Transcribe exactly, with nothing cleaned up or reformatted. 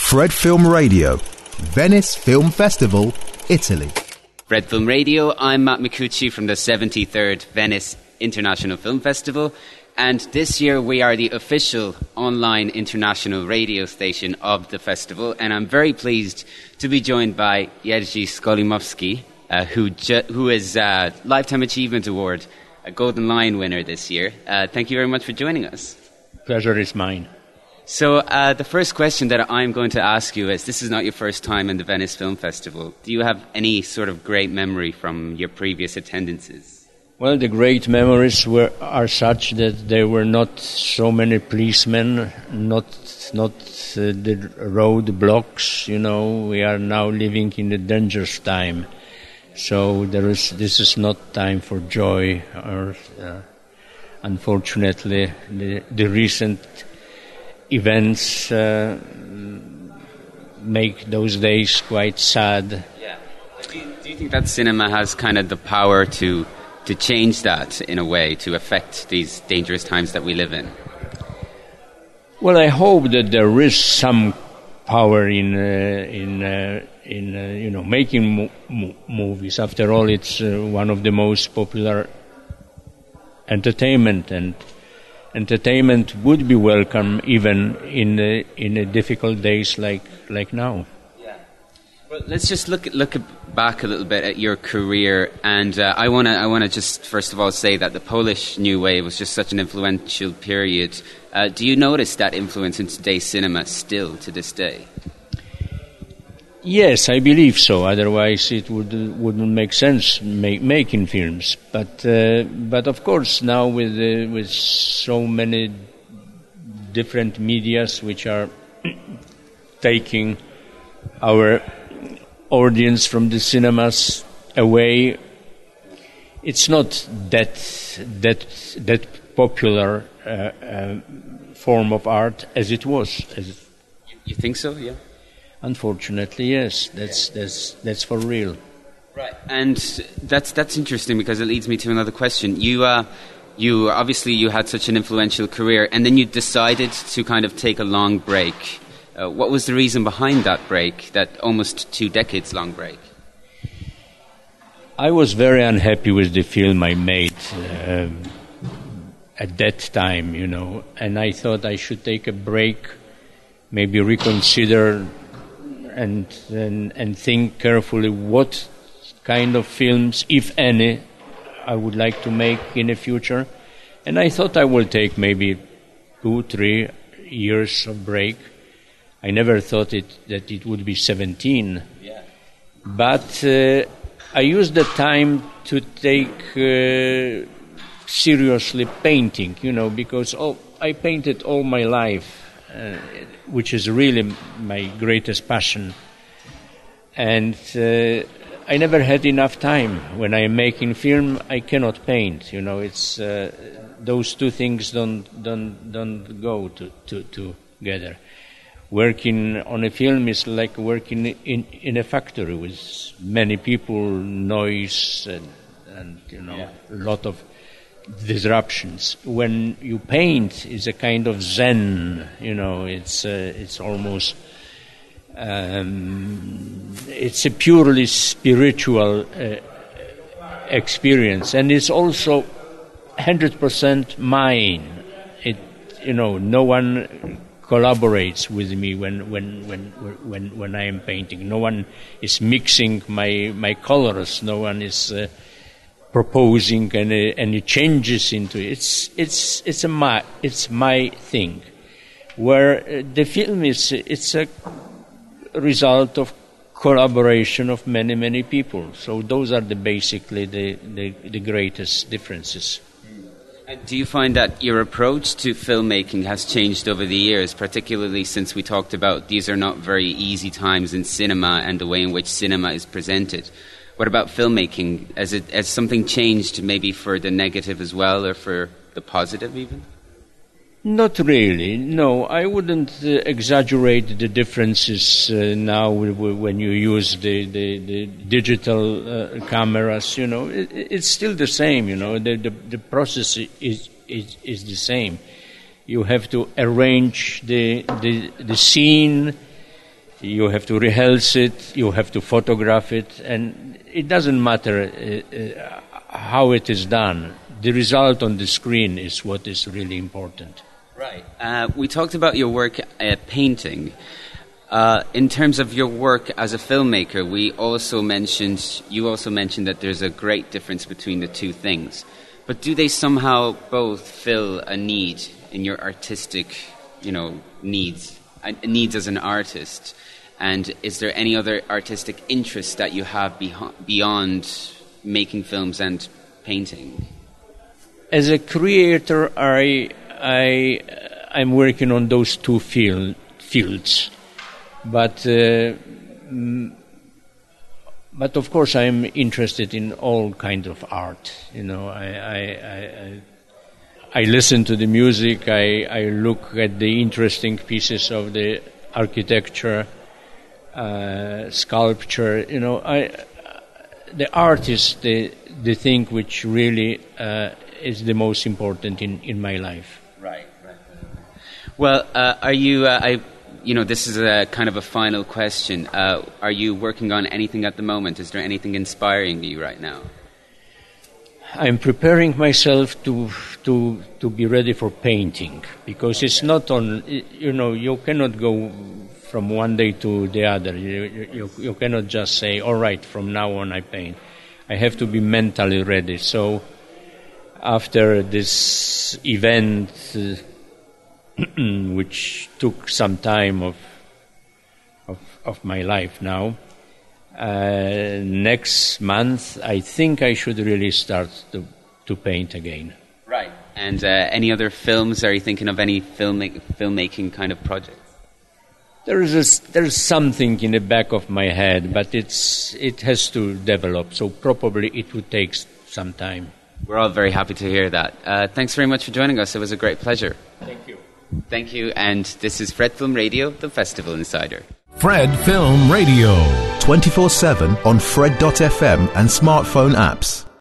Fred Film Radio, Venice Film Festival, Italy. Fred Film Radio, I'm Matt Micucci from the seventy-third Venice International Film Festival, and this year we are the official online international radio station of the festival, and I'm very pleased to be joined by Jerzy Skolimowski, uh, who, ju- who is a Lifetime Achievement Award, a Golden Lion winner this year. Uh, thank you very much for joining us. Pleasure is mine. So uh, the first question that I'm going to ask you is, this is not your first time in the Venice Film Festival. Do you have any sort of great memory from your previous attendances? Well, the great memories were are such that there were not so many policemen, not not uh, the road blocks. You know, we are now living in a dangerous time, so there is this is not time for joy. Or uh, unfortunately, the the recent events uh, make those days quite sad. Yeah. Do you, do you think that cinema has kind of the power to to change that in a way, to affect these dangerous times that we live in? Well, I hope that there is some power in uh, in uh, in uh, you know making mo- mo- movies. After all, it's uh, one of the most popular entertainment, and entertainment would be welcome even in uh, in uh, difficult days like like now. Yeah. Well, let's just look look back a little bit at your career, and uh, I want to I want to just first of all say that the Polish New Wave was just such an influential period. Uh, do you notice that influence in today's cinema still to this day? Yes, I believe so. Otherwise, it would wouldn't make sense make, making films. But uh, but of course, now with uh, with so many different medias which are taking our audience from the cinemas away, it's not that that that popular uh, uh, form of art as it was. As it you think so? Yeah. Unfortunately, yes. That's that's that's for real. Right, and that's that's interesting because it leads me to another question. You, uh, you obviously you had such an influential career, and then you decided to kind of take a long break. Uh, what was the reason behind that break? That almost two decades long break. I was very unhappy with the film I made uh, at that time, you know, and I thought I should take a break, maybe reconsider. And, and and think carefully what kind of films, if any, I would like to make in the future. And I thought I will take maybe two, three years of break. I never thought it that it would be seventeen. Yeah. But uh, I used the time to take uh, seriously painting, you know, because oh, I painted all my life. Uh, which is really my greatest passion. And uh, I never had enough time. When I am making film, I cannot paint. You know, it's uh, those two things don't don't don't go to, to, to together. Working on a film is like working in in a factory with many people, noise, and, and you know, yeah. a lot of disruptions. When you paint, it's a kind of zen, you know, it's uh, it's almost um, it's a purely spiritual uh, experience, and it's also one hundred percent mine. It, you know, no one collaborates with me when when when when when I am painting. No one is mixing my my colors. No one is uh, proposing any, any changes into it. It's it's it's a my it's my thing. Where uh, the film is it's a result of collaboration of many many people. So those are the basically the the, the greatest differences. And do you find that your approach to filmmaking has changed over the years, particularly since we talked about these are not very easy times in cinema and the way in which cinema is presented? What about filmmaking? Has it has something changed, maybe for the negative as well, or for the positive even? Not really. No, I wouldn't uh, exaggerate the differences uh, now w- w- when you use the the, the digital uh, cameras. You know, it, it's still the same. You know, the the, the process is, is is the same. You have to arrange the the the scene You have to rehearse it, you have to photograph it, and it doesn't matter uh, uh, how it is done. The result on the screen is what is really important. Right. Uh, we talked about your work at painting. Uh, in terms of your work as a filmmaker, we also mentioned, you also mentioned that there's a great difference between the two things. But do they somehow both fill a need in your artistic, you know, needs, uh, needs as an artist? And is there any other artistic interest that you have beho- beyond making films and painting? As a creator, I, I, I'm working on those two field, fields. But, uh, but of course, I'm interested in all kinds of art. You know, I, I, I, I listen to the music. I, I look at the interesting pieces of the architecture, uh, sculpture. You know, I, the art is the the thing which really uh, is the most important in, in my life. Right. Right. Well, uh, are you? Uh, I. You know, this is a kind of a final question. Uh, are you working on anything at the moment? Is there anything inspiring you right now? I'm preparing myself to to to be ready for painting, because it's not on. You know, you cannot go from one day to the other. You you, you cannot just say, "All right, from now on I paint." I have to be mentally ready. So after this event. Uh, which took some time of of, of my life now. Uh, next month, I think I should really start to, to paint again. Right. And uh, any other films? Are you thinking of any filmmaking, filmmaking kind of projects? There is a, there's something in the back of my head, but it's it has to develop. So probably it would take some time. We're all very happy to hear that. Uh, thanks very much for joining us. It was a great pleasure. Thank you. Thank you, and this is Fred Film Radio, the Festival Insider. Fred Film Radio. twenty-four seven on Fred dot f m and smartphone apps.